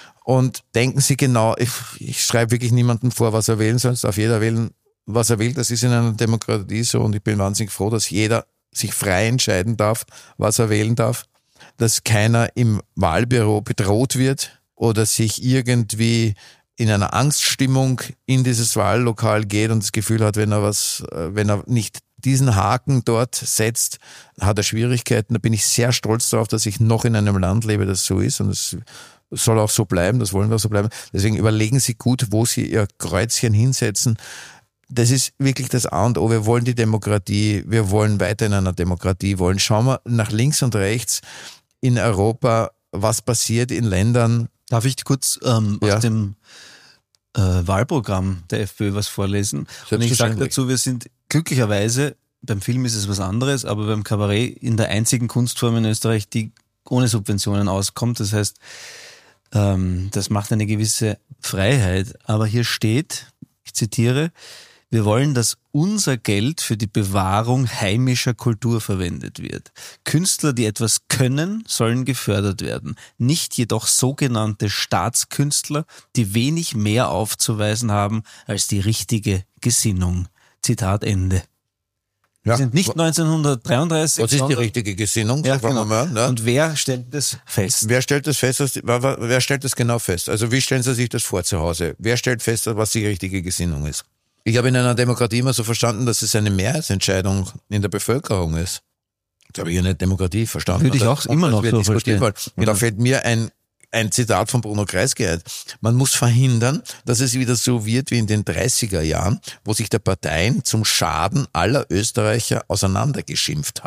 Und denken Sie genau, ich, ich schreibe wirklich niemandem vor, was er wählen soll, es darf jeder wählen, was er will. Das ist in einer Demokratie so und ich bin wahnsinnig froh, dass jeder sich frei entscheiden darf, was er wählen darf, dass keiner im Wahlbüro bedroht wird oder sich irgendwie in einer Angststimmung in dieses Wahllokal geht und das Gefühl hat, wenn er was, wenn er nicht diesen Haken dort setzt, hat er Schwierigkeiten. Da bin ich sehr stolz darauf, dass ich noch in einem Land lebe, das so ist und es soll auch so bleiben, das wollen wir auch so bleiben. Deswegen überlegen Sie gut, wo Sie Ihr Kreuzchen hinsetzen. Das ist wirklich das A und O. Wir wollen die Demokratie, wir wollen weiter in einer Demokratie wollen. Schauen wir nach links und rechts in Europa, was passiert in Ländern. Darf ich kurz ähm, Ja. aus dem äh, Wahlprogramm der FPÖ was vorlesen? Und ich sage dazu, wir sind glücklicherweise, beim Film ist es was anderes, aber beim Kabarett in der einzigen Kunstform in Österreich, die ohne Subventionen auskommt. Das heißt, ähm, das macht eine gewisse Freiheit. Aber hier steht, ich zitiere, wir wollen, dass unser Geld für die Bewahrung heimischer Kultur verwendet wird. Künstler, die etwas können, sollen gefördert werden. Nicht jedoch sogenannte Staatskünstler, die wenig mehr aufzuweisen haben als die richtige Gesinnung. Zitat Ende. Wir Ja. sind nicht neunzehnhundertdreiunddreißig. Was ist die sondern- richtige Gesinnung? Ja, Fragen wir genau. mal, ne? Und wer stellt das fest? Wer stellt das fest? was die- wa- wa- Wer stellt das genau fest? Also wie stellen Sie sich das vor zu Hause? Wer stellt fest, was die richtige Gesinnung ist? Ich habe in einer Demokratie immer so verstanden, dass es eine Mehrheitsentscheidung in der Bevölkerung ist. Das habe ich in der Demokratie verstanden. Würde ich Und auch da- immer und noch wir so diskutieren verstehen. wollen. Und da Genau. fällt mir ein ein Zitat von Bruno Kreisky ein. Man muss verhindern, dass es wieder so wird wie in den dreißiger Jahren, wo sich der Parteien zum Schaden aller Österreicher auseinandergeschimpft haben.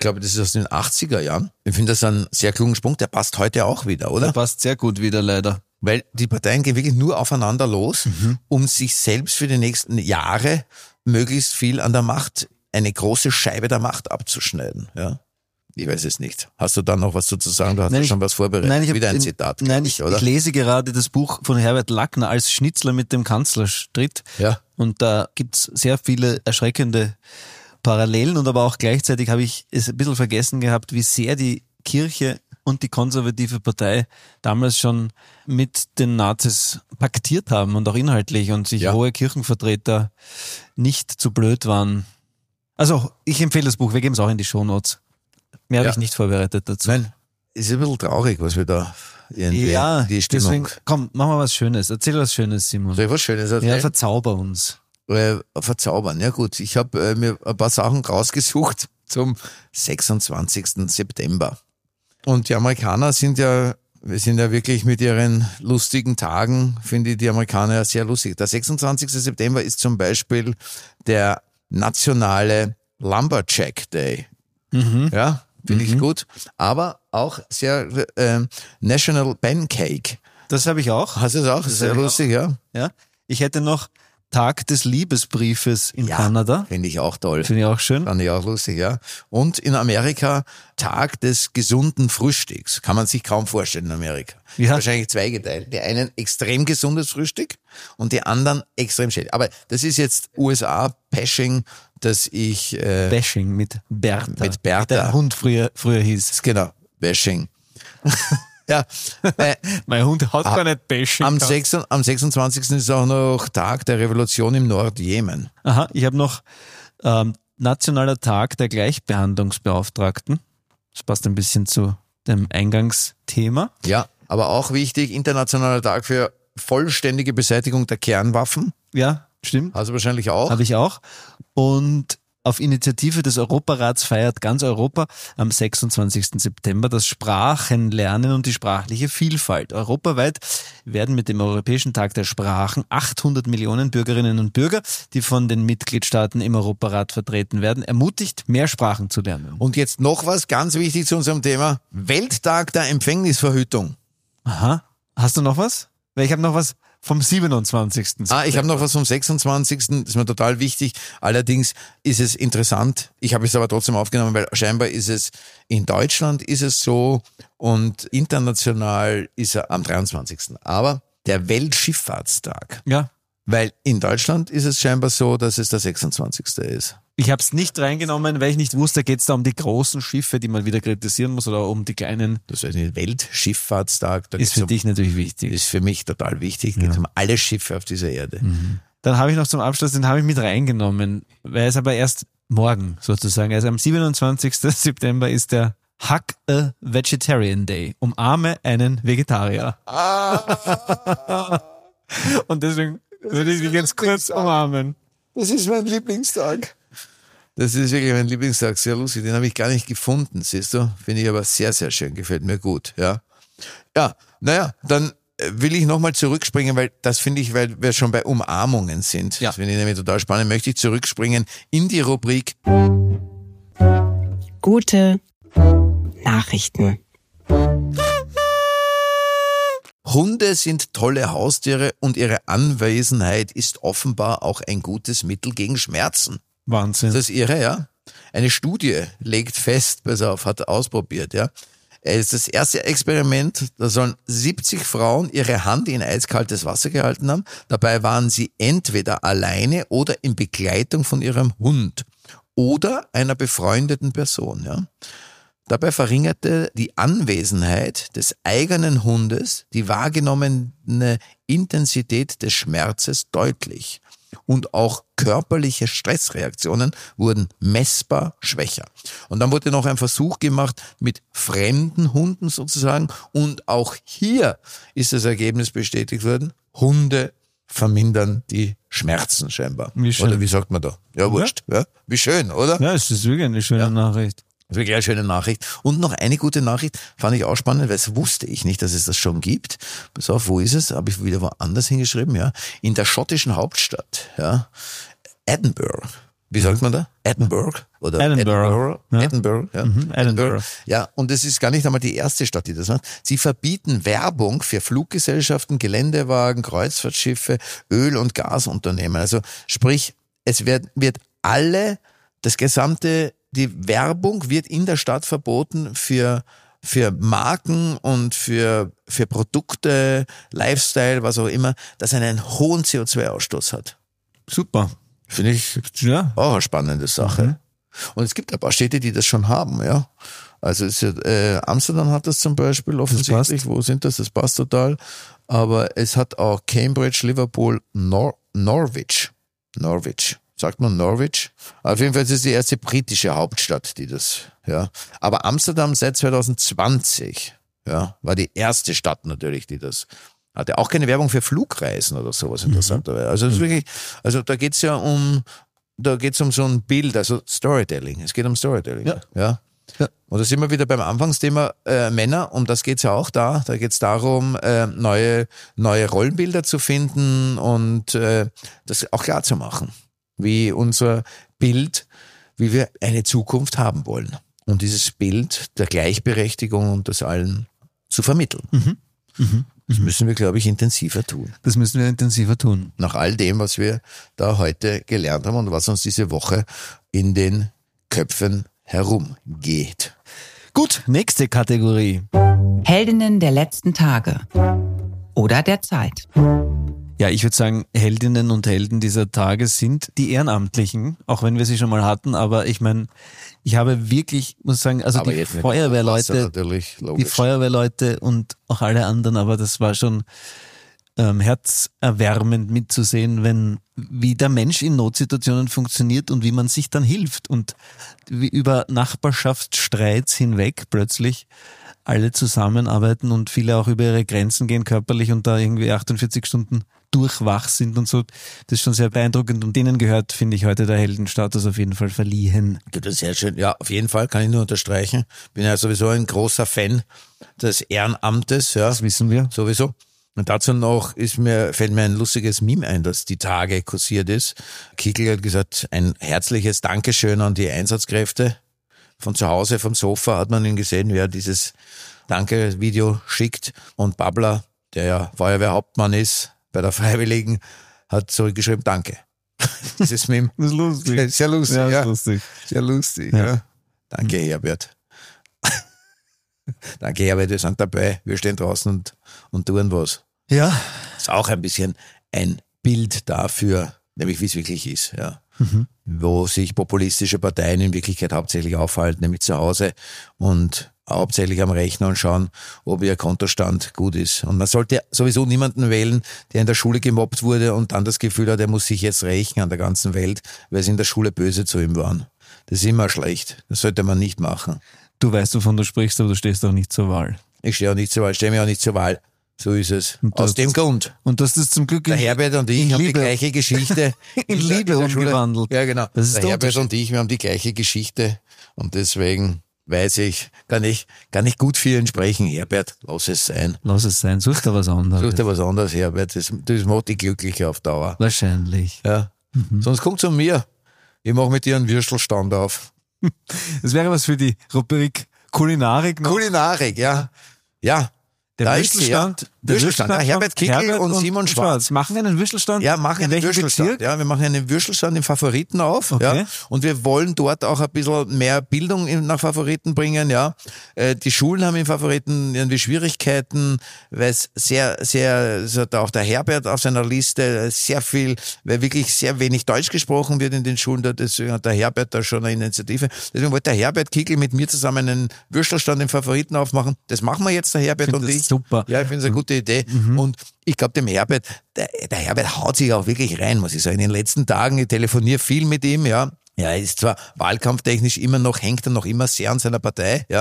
glaube, das ist aus den achtziger Jahren. Ich finde das einen sehr klugen Sprung, der passt heute auch wieder, oder? Der passt sehr gut wieder, leider. Weil die Parteien gehen wirklich nur aufeinander los, mhm. um sich selbst für die nächsten Jahre möglichst viel an der Macht, eine große Scheibe der Macht abzuschneiden. Ja, ich weiß es nicht. Hast du da noch was zu sagen? Du hast nein, ja schon was vorbereitet. Nein, ich hab, wieder ein Zitat. Nein, ich, ich, oder? ich lese gerade das Buch von Herbert Lackner, als Schnitzler mit dem Kanzler stritt. Ja. Und da gibt's sehr viele erschreckende Parallelen und aber auch gleichzeitig habe ich es ein bisschen vergessen gehabt, wie sehr die Kirche und die konservative Partei damals schon mit den Nazis paktiert haben und auch inhaltlich und sich ja. hohe Kirchenvertreter nicht zu blöd waren. Also ich empfehle das Buch, wir geben es auch in die Shownotes. Mehr habe ja. ich nicht vorbereitet dazu. Nein, ist ein bisschen traurig, was wir da irgendwie, ja, die Stimmung. deswegen, komm, machen wir was Schönes. Erzähl was Schönes, Simon. Soll ich was Schönes erzählen? Ja, verzauber uns. Äh, verzaubern, ja gut. Ich habe äh, mir ein paar Sachen rausgesucht zum sechsundzwanzigsten September. Und die Amerikaner sind ja, wir sind ja wirklich mit ihren lustigen Tagen, finde ich die Amerikaner ja sehr lustig. Der sechsundzwanzigste September ist zum Beispiel der nationale Lumberjack Day. Mhm. Ja, finde Mhm. ich gut. Aber auch sehr äh, National Pancake. Das habe ich auch. Hast du es auch? Das Sehr hab ich lustig, ja. Ja. Ich hätte noch Tag des Liebesbriefes in Ja, Kanada. finde ich auch toll. Finde ich auch schön. Fand ich auch lustig, ja. Und in Amerika Tag des gesunden Frühstücks. Kann man sich kaum vorstellen in Amerika. Ja. Wahrscheinlich zweigeteilt. Die einen extrem gesundes Frühstück und die anderen extrem schädlich. Aber das ist jetzt U S A-Bashing, dass ich... Äh, Bashing mit Bertha. Mit Bertha. Der Hund früher, früher hieß. genau, Bashing. ja, äh, Mein Hund hat gar nicht Bashing. am, gehabt. sechs, am sechsundzwanzigsten ist auch noch Tag der Revolution im Nordjemen. Aha, ich habe noch ähm, Nationaler Tag der Gleichbehandlungsbeauftragten. Das passt ein bisschen zu dem Eingangsthema. Ja, aber auch wichtig, internationaler Tag für vollständige Beseitigung der Kernwaffen. Ja, stimmt. Hast du wahrscheinlich auch. Habe ich auch. Und auf Initiative des Europarats feiert ganz Europa am sechsundzwanzigsten September das Sprachenlernen und die sprachliche Vielfalt. Europaweit werden mit dem Europäischen Tag der Sprachen achthundert Millionen Bürgerinnen und Bürger, die von den Mitgliedstaaten im Europarat vertreten werden, ermutigt, mehr Sprachen zu lernen. Und jetzt noch was ganz wichtig zu unserem Thema. Welttag der Empfängnisverhütung. Aha. Hast du noch was? Weil ich habe noch was vom siebenundzwanzigsten Ah, ich habe noch was vom sechsundzwanzigsten Das ist mir total wichtig. Allerdings ist es interessant. Ich habe es aber trotzdem aufgenommen, weil scheinbar ist es in Deutschland ist es so und international ist er am dreiundzwanzigsten Aber der Weltschifffahrtstag. Ja. Weil in Deutschland ist es scheinbar so, dass es der sechsundzwanzigste ist. Ich habe es nicht reingenommen, weil ich nicht wusste, geht es da um die großen Schiffe, die man wieder kritisieren muss, oder um die kleinen. Das ist ein Weltschifffahrtstag. Da Ist geht's für um, dich natürlich wichtig. ist für mich total wichtig. Geht Ja. um alle Schiffe auf dieser Erde. Dann habe ich noch zum Abschluss, den habe ich mit reingenommen, weil es aber erst morgen sozusagen, also am siebenundzwanzigsten September ist der Hug a Vegetarian Day. Umarme einen Vegetarier. Und deswegen würde ich dich ganz kurz umarmen. Das ist mein Lieblingstag. Das ist wirklich mein Lieblingstag, sehr lustig. Den habe ich gar nicht gefunden, siehst du? Finde ich aber sehr, sehr schön, gefällt mir gut, ja. Ja, naja, dann will ich nochmal zurückspringen, weil das finde ich, weil wir schon bei Umarmungen sind. Ja. Das finde ich nämlich total spannend. Möchte ich zurückspringen in die Rubrik Gute Nachrichten. Hunde sind tolle Haustiere und ihre Anwesenheit ist offenbar auch ein gutes Mittel gegen Schmerzen. Wahnsinn. Das ist irre, ja. Eine Studie legt fest, pass auf, hat ausprobiert, ja. Es ist das erste Experiment, da sollen siebzig Frauen ihre Hand in eiskaltes Wasser gehalten haben. Dabei waren sie entweder alleine oder in Begleitung von ihrem Hund oder einer befreundeten Person, ja. Dabei verringerte die Anwesenheit des eigenen Hundes die wahrgenommene Intensität des Schmerzes deutlich. Und auch körperliche Stressreaktionen wurden messbar schwächer. Und dann wurde noch ein Versuch gemacht mit fremden Hunden sozusagen. Und auch hier ist das Ergebnis bestätigt worden. Hunde vermindern die Schmerzen scheinbar. Wie schön. Oder wie sagt man da? Ja, wurscht. Ja? Wie schön, oder? Ja, es ist wirklich eine schöne Ja. Nachricht. Das ist wirklich eine schöne Nachricht. Und noch eine gute Nachricht, fand ich auch spannend, weil es wusste ich nicht, dass es das schon gibt. Pass auf, wo ist es? Habe ich wieder woanders hingeschrieben, ja. In der schottischen Hauptstadt, ja. Edinburgh. Wie sagt man da? Edinburgh oder Edinburgh. Edinburgh. Ja. Edinburgh, ja. Mhm, Edinburgh. Ja, und es ist gar nicht einmal die erste Stadt, die das macht. Sie verbieten Werbung für Fluggesellschaften, Geländewagen, Kreuzfahrtschiffe, Öl- und Gasunternehmen. Also sprich, es wird, wird alle, das gesamte, die Werbung wird in der Stadt verboten für für Marken und für, für Produkte, Lifestyle, was auch immer, das einen hohen C O zwei Ausstoß hat. Super. Finde ich Ja. auch eine spannende Sache. Mhm. Und es gibt ein paar Städte, die das schon haben, ja. Also es ist, äh, Amsterdam hat das zum Beispiel offensichtlich. Wo sind das? Das passt total. Aber es hat auch Cambridge, Liverpool, Nor- Norwich. Norwich. Sagt man Norwich? Auf jeden Fall ist es die erste britische Hauptstadt, die das, ja. Aber Amsterdam seit zwanzig zwanzig, ja, war die erste Stadt natürlich, die das hatte. Auch keine Werbung für Flugreisen oder sowas interessanterweise. Also es ist wirklich, also da geht's ja um, da geht's um so ein Bild, also Storytelling. Es geht um Storytelling. Ja. Ja. Ja. Und da sind wir wieder beim Anfangsthema äh, Männer, um das geht's ja auch da. Da geht's darum, äh, neue, neue Rollenbilder zu finden und äh, das auch klar zu machen, wie unser Bild, wie wir eine Zukunft haben wollen. Und dieses Bild der Gleichberechtigung und des allen zu vermitteln. Mhm. Mhm. Das müssen wir, glaube ich, intensiver tun. Das müssen wir intensiver tun. Nach all dem, was wir da heute gelernt haben und was uns diese Woche in den Köpfen herumgeht. Gut, nächste Kategorie. Heldinnen der letzten Tage oder der Zeit. Ja, ich würde sagen, Heldinnen und Helden dieser Tage sind die Ehrenamtlichen, auch wenn wir sie schon mal hatten. Aber ich meine, ich habe wirklich, muss sagen, also Aber die jetzt mit Feuerwehrleute, Wasser natürlich, die logisch. Feuerwehrleute und auch alle anderen, aber das war schon ähm, herzerwärmend mitzusehen, wenn wie der Mensch in Notsituationen funktioniert und wie man sich dann hilft und wie über Nachbarschaftsstreits hinweg plötzlich alle zusammenarbeiten und viele auch über ihre Grenzen gehen körperlich und da irgendwie achtundvierzig Stunden durchwach sind und so. Das ist schon sehr beeindruckend und denen gehört, finde ich, heute der Heldenstatus auf jeden Fall verliehen. Das ist sehr schön. Ja, auf jeden Fall kann ich nur unterstreichen. Bin ja sowieso ein großer Fan des Ehrenamtes, ja. Das wissen wir. Sowieso. Und dazu noch ist mir, fällt mir ein lustiges Meme ein, das die Tage kursiert ist. Kickl hat gesagt, ein herzliches Dankeschön an die Einsatzkräfte. Von zu Hause, vom Sofa hat man ihn gesehen, wie er dieses Danke-Video schickt. Und Babler, der ja Feuerwehrhauptmann ist bei der Freiwilligen, hat zurückgeschrieben, danke. Dieses Meme. Das ist lustig. Sehr lustig, Ja, ja. ist lustig. Sehr lustig, Ja. ja. Danke, Herbert. Danke, Herbert, wir sind dabei. Wir stehen draußen und, und tun was. Ja. Ist auch ein bisschen ein Bild dafür, nämlich wie es wirklich ist, ja. Mhm. Wo sich populistische Parteien in Wirklichkeit hauptsächlich aufhalten, nämlich zu Hause und hauptsächlich am Rechner und schauen, ob ihr Kontostand gut ist. Und man sollte sowieso niemanden wählen, der in der Schule gemobbt wurde und dann das Gefühl hat, er muss sich jetzt rächen an der ganzen Welt, weil sie in der Schule böse zu ihm waren. Das ist immer schlecht. Das sollte man nicht machen. Du weißt, wovon du sprichst, aber du stehst auch nicht zur Wahl. Ich stehe auch nicht zur Wahl, stehe mir auch nicht zur Wahl. So ist es. Und Aus das- dem Grund. Und das ist zum Glück Der Herbert und ich in haben die Liebe- gleiche Geschichte. in Liebe der Schule. umgewandelt. Ja, genau. Das ist der der Herbert Unterschied. und ich, wir haben die gleiche Geschichte. Und deswegen weiß ich, kann ich, kann ich gut für ihn sprechen. Herbert, lass es sein. Lass es sein, such dir was anderes. Such dir was anderes, Herbert. Das, das macht dich glücklicher auf Dauer. Wahrscheinlich. Ja. Sonst komm zu mir. Ich mache mit dir einen Würstelstand auf. Das wäre was für die Rubrik Kulinarik noch. Kulinarik, ja. Ja. Der Da ist sie, ja. Würstelstand, der Würstelstand. Würstelstand Ja, Herbert von Kickl und Simon Schwarz. Machen wir einen Würstelstand? Ja, machen in einen welchem Würstelstand. Bezirk? Ja, wir machen einen Würstelstand im Favoriten auf. Okay. Ja. Und wir wollen dort auch ein bisschen mehr Bildung in, nach Favoriten bringen. Ja. Äh, die Schulen haben im Favoriten irgendwie Schwierigkeiten, weil es sehr, sehr, es hat auch der Herbert auf seiner Liste sehr viel, weil wirklich sehr wenig Deutsch gesprochen wird in den Schulen. Deswegen hat der Herbert da schon eine Initiative. Deswegen wollte der Herbert Kickl mit mir zusammen einen Würstelstand im Favoriten aufmachen. Das machen wir jetzt, der Herbert Ich und find das ich. super. Ja, ich finde es eine gute Idee. Und ich glaube, dem Herbert, der, der Herbert haut sich auch wirklich rein, muss ich sagen. In den letzten Tagen, ich telefoniere viel mit ihm, ja. Ja, er ist zwar wahlkampftechnisch immer noch, hängt er noch immer sehr an seiner Partei, ja.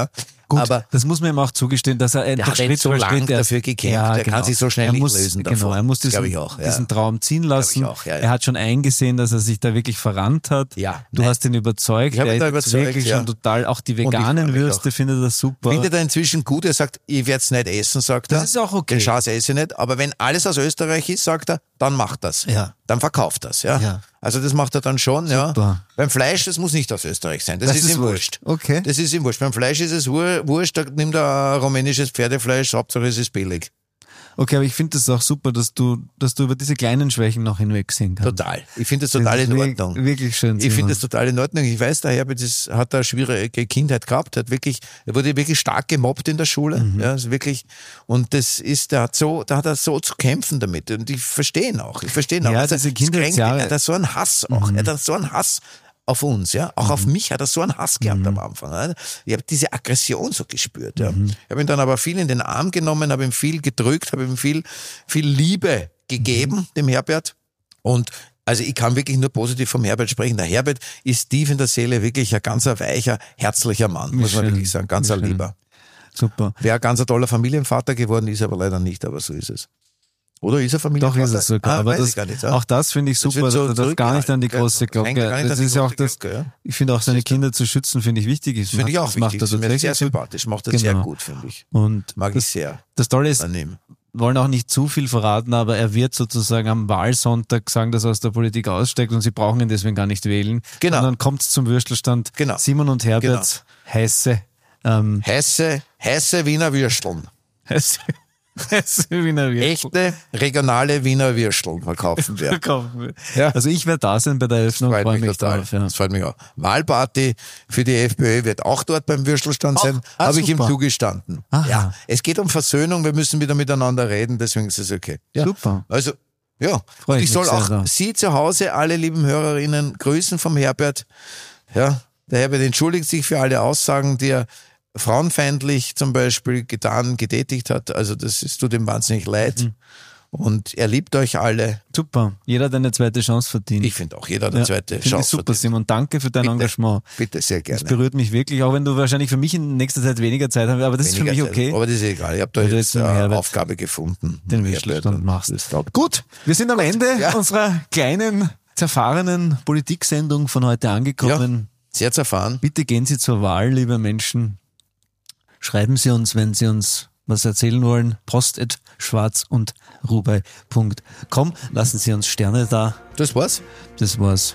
Gut, aber das muss man ihm auch zugestehen, dass er der hat Schritt nicht so für lange Schritt erst- dafür gekämpft. Ja, der genau. kann sich so schnell er nicht muss, lösen davon. Genau, er muss Das diesen, glaube ich auch, ja. diesen Traum ziehen lassen. ich auch, ja, ja. Er hat schon eingesehen, dass er sich da wirklich verrannt hat. Ja, du nein. hast ihn überzeugt. Ich habe er ihn da ist jetzt überzeugt, wirklich ja. schon total, auch die ich freu veganen mich Würste auch. findet er super. Findet er inzwischen gut, er sagt, ich werde es nicht essen, sagt er. Das ist auch okay. Den Scheiß esse ich nicht, aber wenn alles aus Österreich ist, sagt er, dann macht das. Ja. Dann verkauft das, ja. Ja. Also das macht er dann schon, Super. ja. Beim Fleisch, das muss nicht aus Österreich sein, das, Das ist, ist ihm wurscht. wurscht. Okay. Das ist ihm wurscht. Beim Fleisch ist es wur- wurscht, da nimmt er rumänisches Pferdefleisch, Hauptsache es ist billig. Okay, aber ich finde es auch super, dass du, dass du über diese kleinen Schwächen noch hinwegsehen kannst. Total. Ich finde das total Das ist in wirklich- Ordnung. Wirklich schön. Ich Simon. finde das total in Ordnung. Ich weiß, der Herbert ist, hat eine schwierige Kindheit gehabt, hat wirklich, er wurde wirklich stark gemobbt in der Schule, Mhm. ja, also wirklich. Und das ist, der hat so, da hat er so zu kämpfen damit. Und ich verstehe ihn auch. Ich verstehe ihn auch. Ja, Also, diese das kränkt ihn. Kindheitsjahre- Er hat so einen Hass auch. Mhm. Er hat so einen Hass auf uns, ja. Auch auf mich hat er so einen Hass gehabt am Anfang. Ja? Ich habe diese Aggression so gespürt, ja. Ich habe ihn dann aber viel in den Arm genommen, habe ihm viel gedrückt, habe ihm viel, viel Liebe gegeben, dem Herbert. Und also ich kann wirklich nur positiv vom Herbert sprechen. Der Herbert ist tief in der Seele wirklich ein ganzer weicher, herzlicher Mann, muss man schön. wirklich sagen. Ganz Wie ein schön. Lieber. Super. Wäre ein ganz ein toller Familienvater geworden, ist er aber leider nicht, aber so ist es. Oder ist er Doch Familienvater? ist es sogar. Ah, aber weiß das, ich gar nicht, ja. auch das finde ich Das super. wird so das darf gar nicht an die zurückgehalten. große Das hängt Glocke. gar nicht Das an die ist ja auch große das. Glocke, ja. Ich finde auch seine Kinder zu schützen, finde ich wichtig. Das Finde ich macht- auch das macht wichtig. er Das ist mir tatsächlich sehr gut. sympathisch. Macht das sehr Genau. gut, finde ich. Und Mag das, ich sehr das Tolle ist, annehmen. wollen auch nicht zu viel verraten, aber er wird sozusagen am Wahlsonntag sagen, dass er aus der Politik aussteigt und sie brauchen ihn deswegen gar nicht wählen. Genau. Und dann kommt es zum Würstelstand. Genau. Simon und Herbert, heiße, ähm, Heiße, heiße Wiener Würsteln. heiße, heiße Wiener Würstel. Echte, regionale Wiener Würsteln verkaufen wir. Verkaufen wir. Ja. Also ich werde da sein bei der Eröffnung, Freut freue mich mich total. drauf. Ja. Das freut mich auch. Wahlparty für die FPÖ wird auch dort beim Würstelstand Auch? sein. Ah, Habe ich ihm super. zugestanden. Aha. Ja, es geht um Versöhnung. Wir müssen wieder miteinander reden. Deswegen ist es okay. Ja. Super. Also, ja. Freu Und ich ich soll mich sehr auch drauf. Sie zu Hause, alle lieben Hörerinnen, grüßen vom Herbert. Ja. Der Herbert entschuldigt sich für alle Aussagen, die er frauenfeindlich zum Beispiel getan, getätigt hat. Also das ist, tut ihm wahnsinnig leid. Mhm. Und er liebt euch alle. Super. Jeder hat eine zweite Chance verdient. Ich finde auch, jeder hat eine Ja, zweite finde ich Chance super, verdient. Simon. Danke für dein Bitte. Engagement. Bitte, sehr gerne. Das berührt mich wirklich, auch wenn du wahrscheinlich für mich in nächster Zeit weniger Zeit hast, aber das ist für mich Weniger okay. Zeit. Aber das ist egal. Ich habe da Weil du jetzt jetzt mit eine Herbert Aufgabe gefunden. den Herbert, Würstelstand und machst. das taugt. Gut, wir sind am Ende Ja. unserer kleinen, zerfahrenen Politiksendung von heute angekommen. Sehr zerfahren. Bitte gehen Sie zur Wahl, liebe Menschen. Schreiben Sie uns, wenn Sie uns was erzählen wollen. Post at schwarz und rubai punkt com. Lassen Sie uns Sterne da. Das war's. Das war's.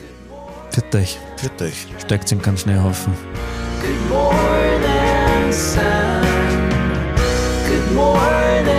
Für euch. Für euch. Steigt in ganz schnell Haufen. Good morning, sun. Good morning.